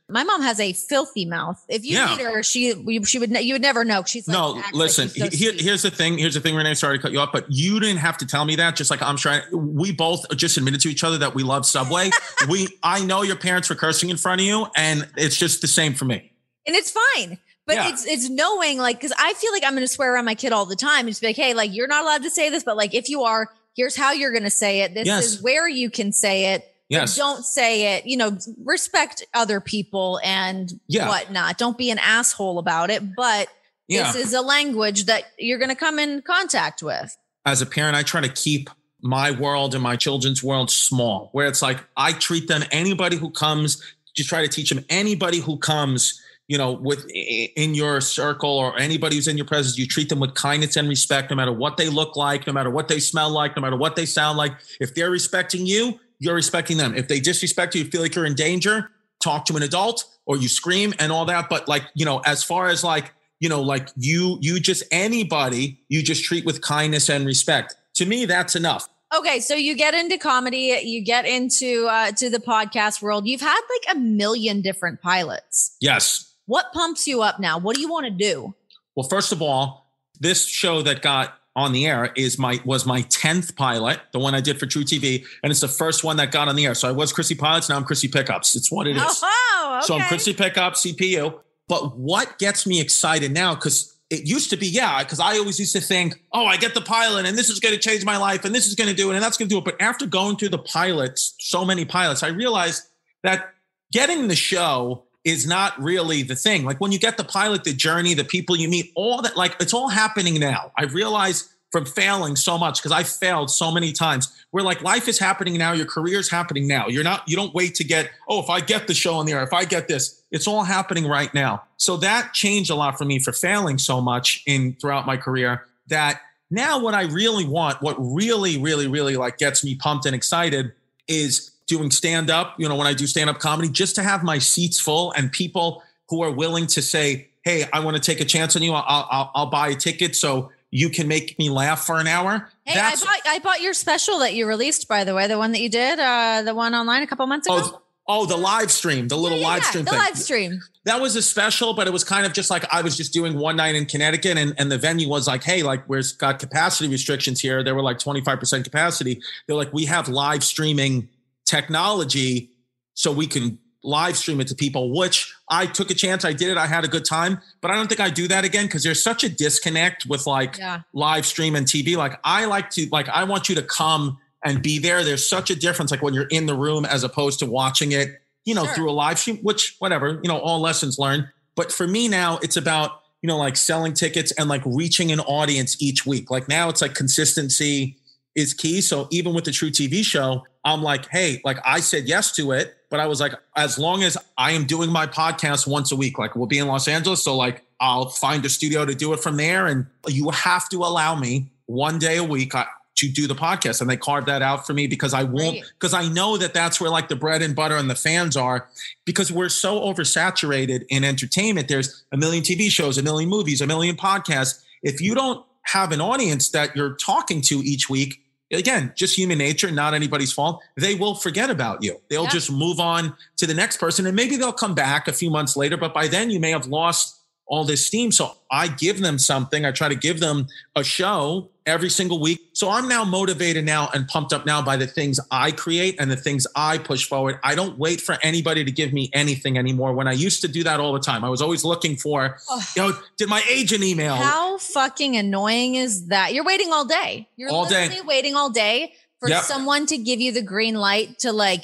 My mom has a filthy mouth. If you Yeah. meet her, she she would you would never know. She's like, No, acts listen, like she's so here, sweet. here's the thing. Here's the thing, Renee, sorry to cut you off, but you didn't have to tell me that. Just like I'm trying, we both just admitted to each other that we love Subway. we, I know your parents were cursing in front of you, and it's just the same for me. And it's fine. But Yeah. it's it's knowing, like, because I feel like I'm going to swear around my kid all the time and just be like, hey, like, you're not allowed to say this, but like, if you are, here's how you're going to say it. This Yes. is where you can say it. Yes. But don't say it. You know, respect other people and Yeah. whatnot. Don't be an asshole about it. But Yeah. this is a language that you're going to come in contact with. As a parent, I try to keep my world and my children's world small, where it's like I treat them, anybody who comes, just try to teach them, anybody who comes, you know, with in your circle or anybody who's in your presence, you treat them with kindness and respect, no matter what they look like, no matter what they smell like, no matter what they sound like. If they're respecting you, you're respecting them. If they disrespect you, you feel like you're in danger, talk to an adult or you scream and all that. But like, you know, as far as like, you know, like you, you just anybody, you just treat with kindness and respect. To me, that's enough. Okay, so you get into comedy, you get into uh, to the podcast world. You've had like a million different pilots. Yes. What pumps you up now? What do you want to do? Well, first of all, this show that got on the air is my was my tenth pilot, the one I did for True T V, and it's the first one that got on the air. So I was Chrissy Pilots, now I'm Chrissy Pickups. It's what it is. Oh, okay. So I'm Chrissy Pickups, C P U. But what gets me excited now, because it used to be, yeah, because I always used to think, oh, I get the pilot and this is going to change my life and this is going to do it and that's going to do it. But after going through the pilots, so many pilots, I realized that getting the show is not really the thing. Like when you get the pilot, the journey, the people you meet, all that, like it's all happening now. I realized from failing so much, because I failed so many times, where like life is happening now, your career is happening now. You're not, you don't wait to get, oh, if I get the show on the air, if I get this, it's all happening right now. So that changed a lot for me for failing so much in throughout my career, that now what I really want, what really, really, really like gets me pumped and excited is doing stand up, you know, when I do stand up comedy, just to have my seats full and people who are willing to say, hey, I want to take a chance on you. I'll, I'll, I'll buy a ticket so you can make me laugh for an hour. Hey, That's, I bought I bought your special that you released, by the way, the one that you did, uh, the one online a couple months ago. oh, oh, the live stream, the little Yeah, live yeah, stream the thing. live stream. That was a special, but it was kind of just like I was just doing one night in Connecticut, and, and the venue was like, hey, like we've got capacity restrictions here. They were like twenty-five percent capacity. They're like, we have live streaming technology so we can live stream it to people, which I took a chance. I did it. I had a good time, but I don't think I do that again, because there's such a disconnect with like Yeah. live stream and T V. Like I like to, like, I want you to come and be there. There's such a difference, like when you're in the room as opposed to watching it, you know, Sure. through a live stream, which whatever, you know, all lessons learned. But for me now, it's about, you know, like selling tickets and like reaching an audience each week. Like now it's like consistency is key. So even with the True T V show, I'm like, hey, like I said yes to it, but I was like, as long as I am doing my podcast once a week, like we'll be in Los Angeles. So like I'll find a studio to do it from there. And you have to allow me one day a week uh, to do the podcast. And they carved that out for me because I won't, because I know that that's where like the bread and butter and the fans are, because we're so oversaturated in entertainment. There's a million T V shows, a million movies, a million podcasts. If you don't have an audience that you're talking to each week, again, just human nature, not anybody's fault, they will forget about you. They'll Yeah. just move on to the next person, and maybe they'll come back a few months later, but by then you may have lost all this steam. So I give them something. I try to give them a show every single week. So I'm now motivated now and pumped up now by the things I create and the things I push forward. I don't wait for anybody to give me anything anymore. When I used to do that all the time, I was always looking for, Ugh. you know, did my agent email? How fucking annoying is that? You're waiting all day. You're All day. literally waiting all day for Yep. someone to give you the green light to like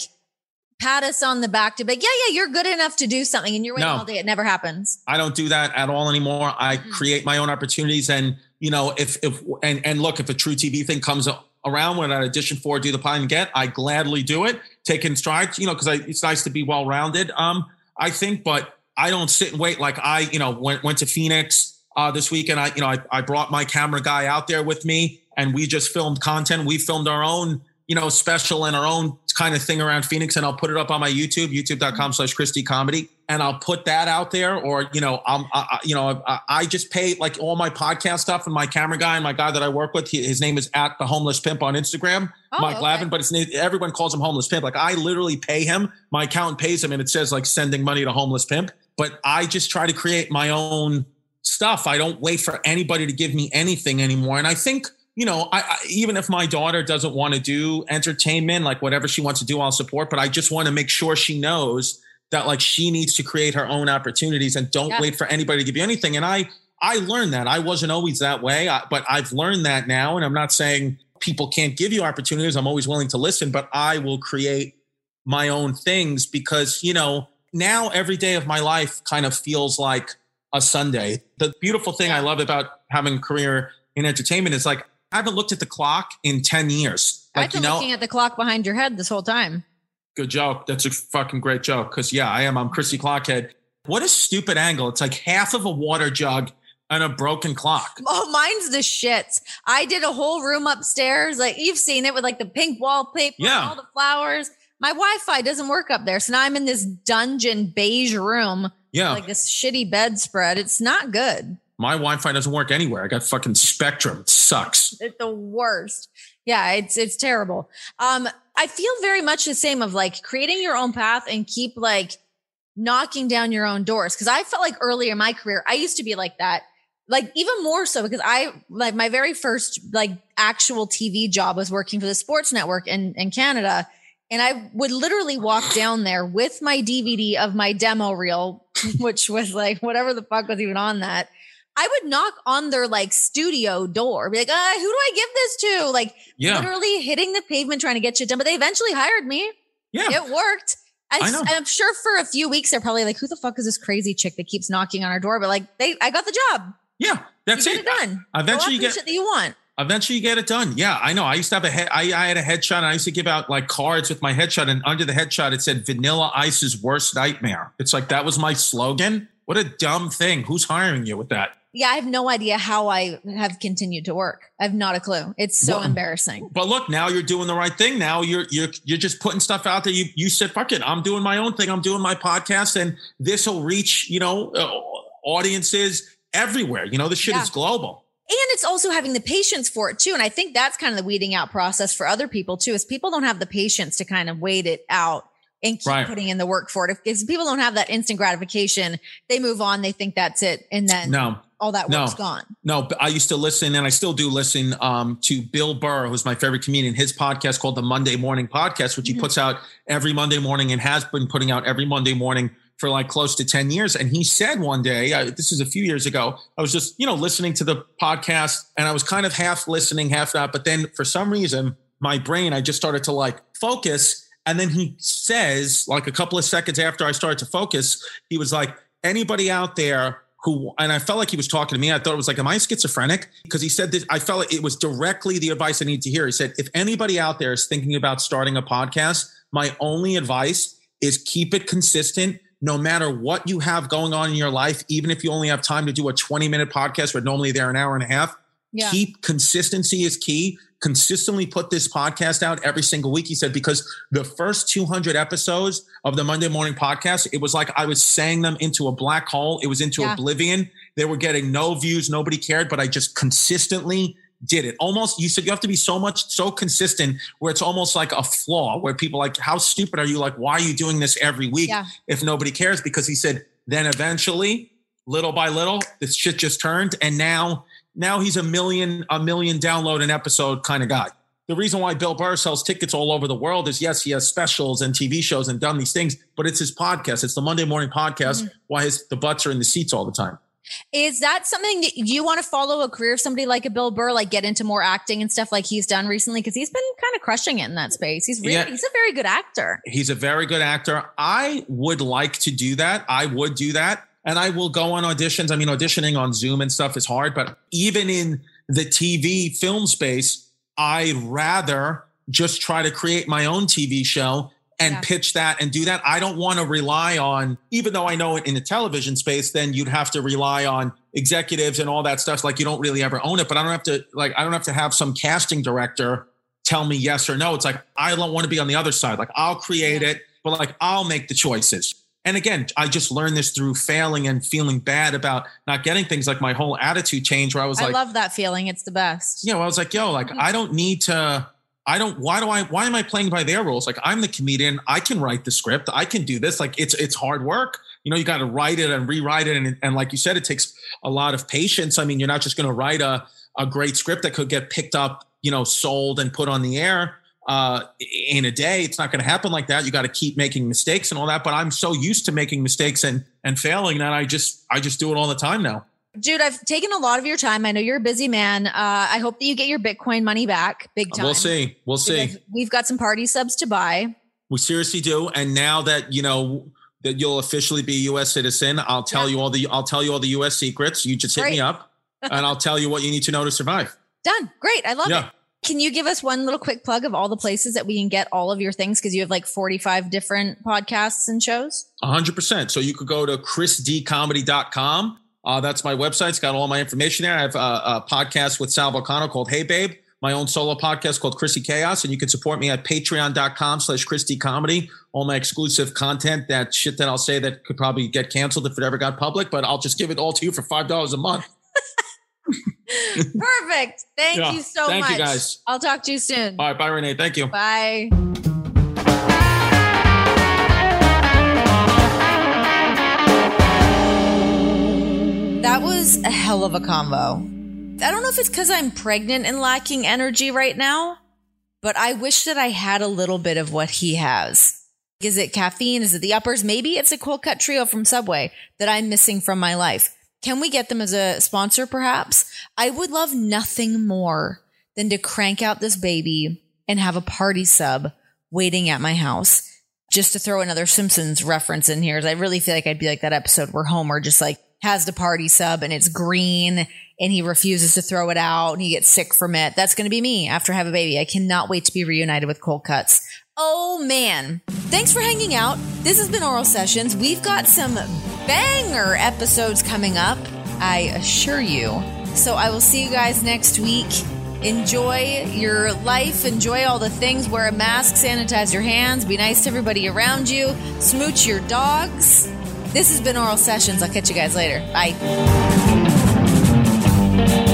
pat us on the back to be like, yeah, yeah, you're good enough to do something. And you're waiting No. all day. It never happens. I don't do that at all anymore. I Mhm. create my own opportunities. And, you know, if, if, and, and look, if a True T V thing comes around when I audition for, do the pilot and get, I gladly do it, take in stride, you know, cause I, it's nice to be well-rounded. Um, I think, but I don't sit and wait. Like I, you know, went, went to Phoenix, uh, this weekend. I, you know, I, I brought my camera guy out there with me and we just filmed content. We filmed our own, you know, special and our own kind of thing around Phoenix, and I'll put it up on my YouTube, youtube.com slash Christy Comedy. and I'll put that out there, or, you know, I'm, I, you know, I, I just pay like all my podcast stuff, and my camera guy and my guy that I work with, he, his name is at the Homeless Pimp on Instagram, oh, Mike okay. Lavin, but it's everyone calls him Homeless Pimp. Like I literally pay him, my accountant pays him, and it says like sending money to Homeless Pimp. But I just try to create my own stuff. I don't wait for anybody to give me anything anymore. And I think, you know, I, I even if my daughter doesn't want to do entertainment, like whatever she wants to do, I'll support. But I just want to make sure she knows that like she needs to create her own opportunities and don't yeah. wait for anybody to give you anything. And I, I learned that. I wasn't always that way, I, but I've learned that now. And I'm not saying people can't give you opportunities. I'm always willing to listen, but I will create my own things because, you know, now every day of my life kind of feels like a Sunday. The beautiful thing I love about having a career in entertainment is like, I haven't looked at the clock in ten years. Like, I've been you know, looking at the clock behind your head this whole time. Good joke. That's a fucking great joke. Because, yeah, I am. I'm Chrissy Clockhead. What a stupid angle. It's like half of a water jug and a broken clock. Oh, mine's the shits. I did a whole room upstairs. Like you've seen it with like the pink wallpaper, yeah. and all the flowers. My Wi-Fi doesn't work up there. So now I'm in this dungeon beige room. Yeah. Like this shitty bedspread. It's not good. My Wi-Fi doesn't work anywhere. I got fucking Spectrum. It sucks. It's the worst. Yeah, it's it's terrible. Um, I feel very much the same of like creating your own path and keep like knocking down your own doors. Cause I felt like earlier in my career, I used to be like that. Like even more so because I like my very first like actual T V job was working for the sports network in, in Canada. And I would literally walk down there with my D V D of my demo reel, which was like whatever the fuck was even on that. I would knock on their like studio door, be like, uh, who do I give this to? Like yeah. literally hitting the pavement, trying to get shit done. But they eventually hired me. Yeah. It worked. I, I know. I'm sure for a few weeks, they're probably like, who the fuck is this crazy chick that keeps knocking on our door? But like, they, I got the job. Yeah. That's you it. Get it done. Eventually you get shit that you want. Eventually you get it done. Yeah, I know. I used to have a head. I, I had a headshot and I used to give out like cards with my headshot, and under the headshot, it said Vanilla Ice's worst nightmare. It's like, that was my slogan. What a dumb thing. Who's hiring you with that? Yeah, I have no idea how I have continued to work. I have not a clue. It's so well, embarrassing. But look, now you're doing the right thing. Now you're you're you're just putting stuff out there. You you said, fuck it, I'm doing my own thing. I'm doing my podcast, and this will reach, you know, uh, audiences everywhere. You know, this shit yeah. is global. And it's also having the patience for it too. And I think that's kind of the weeding out process for other people too, is people don't have the patience to kind of wait it out and keep right. putting in the work for it. If, if people don't have that instant gratification, they move on. They think that's it. And then no. all that no, work's gone. No, I used to listen, and I still do listen um, to Bill Burr, who's my favorite comedian, his podcast called the Monday Morning Podcast, which mm-hmm. he puts out every Monday morning and has been putting out every Monday morning for like close to ten years. And he said one day, uh, this is a few years ago, I was just, you know, listening to the podcast, and I was kind of half listening, half not. But then for some reason, my brain, I just started to like focus. And then he says, like a couple of seconds after I started to focus, he was like, anybody out there who, and I felt like he was talking to me. I thought it was like, am I schizophrenic? Because he said this, I felt like it was directly the advice I need to hear. He said, if anybody out there is thinking about starting a podcast, my only advice is keep it consistent. No matter what you have going on in your life, even if you only have time to do a twenty minute podcast where normally they're an hour and a half, yeah. keep consistency is key. Consistently put this podcast out every single week. He said, because the first two hundred episodes of the Monday Morning Podcast, it was like I was saying them into a black hole. It was into yeah. oblivion. They were getting no views. Nobody cared, but I just consistently did it. Almost, you said you have to be so much, so consistent where it's almost like a flaw where people are like, how stupid are you? Like, why are you doing this every week yeah. if nobody cares? Because he said, then eventually, little by little, this shit just turned. And now, now he's a million, a million download an episode kind of guy. The reason why Bill Burr sells tickets all over the world is, yes, he has specials and T V shows and done these things, but it's his podcast. It's the Monday Morning Podcast. Mm-hmm. Why his the butts are in the seats all the time. Is that something that you want to follow a career of somebody like a Bill Burr, like get into more acting and stuff like he's done recently? Because he's been kind of crushing it in that space. He's really, yeah. he's a very good actor. He's a very good actor. I would like to do that. I would do that. And I will go on auditions. I mean, auditioning on Zoom and stuff is hard, but even in the T V film space, I'd rather just try to create my own T V show and yeah. pitch that and do that. I don't want to rely on, even though I know in the television space, then you'd have to rely on executives and all that stuff. Like you don't really ever own it, but I don't have to, like, I don't have to have some casting director tell me yes or no. It's like, I don't want to be on the other side. Like I'll create yeah. it, but like, I'll make the choices. And again, I just learned this through failing and feeling bad about not getting things. Like my whole attitude changed where I was I like, love that feeling. It's the best. you know, I was like, yo, like, I don't need to, I don't, why do I, why am I playing by their rules? Like, I'm the comedian. I can write the script. I can do this. Like, it's, it's hard work. You know, you got to write it and rewrite it. And, and like you said, it takes a lot of patience. I mean, you're not just going to write a, a great script that could get picked up, you know, sold and put on the air uh, in a day. It's not going to happen like that. You got to keep making mistakes and all that. But I'm so used to making mistakes and, and failing that I just, I just do it all the time now. Jude, I've taken a lot of your time. I know you're a busy man. Uh, I hope that you get your Bitcoin money back big time. We'll see. We'll see. We've got some party subs to buy. We seriously do. And now that, you know, that you'll officially be a U S citizen, I'll tell yeah. you all the, I'll tell you all the U S secrets. You just hit Great. me up and I'll tell you what you need to know to survive. Done. Great. I love yeah. it. Can you give us one little quick plug of all the places that we can get all of your things? Because you have like forty-five different podcasts and shows. A hundred percent. So you could go to chris d comedy dot com. Uh, that's my website. It's got all my information there. I have a, a podcast with Sal Volcano called Hey Babe, my own solo podcast called Chrissy Chaos. And you can support me at patreon dot com slash Christy Comedy. All my exclusive content, that shit that I'll say that could probably get canceled if it ever got public, but I'll just give it all to you for five dollars a month. Perfect. Thank yeah, you so thank much. Thank you guys. I'll talk to you soon. All right. Bye, Renee. Thank you. Bye. That was a hell of a combo. I don't know if it's because I'm pregnant and lacking energy right now, but I wish that I had a little bit of what he has. Is it caffeine? Is it the uppers? Maybe it's a cold cut trio from Subway that I'm missing from my life. Can we get them as a sponsor, perhaps? I would love nothing more than to crank out this baby and have a party sub waiting at my house. Just to throw another Simpsons reference in here, I really feel like I'd be like that episode where Homer just like has the party sub and it's green and he refuses to throw it out and he gets sick from it. That's going to be me after I have a baby. I cannot wait to be reunited with Cold Cuts. Oh man. Thanks for hanging out. This has been Oral Sessions. We've got some banger episodes coming up, I assure you. So I will see you guys next week. Enjoy your life. Enjoy all the things. Wear a mask, sanitize your hands, be nice to everybody around you, smooch your dogs. This has been Oral Sessions. I'll catch you guys later. Bye.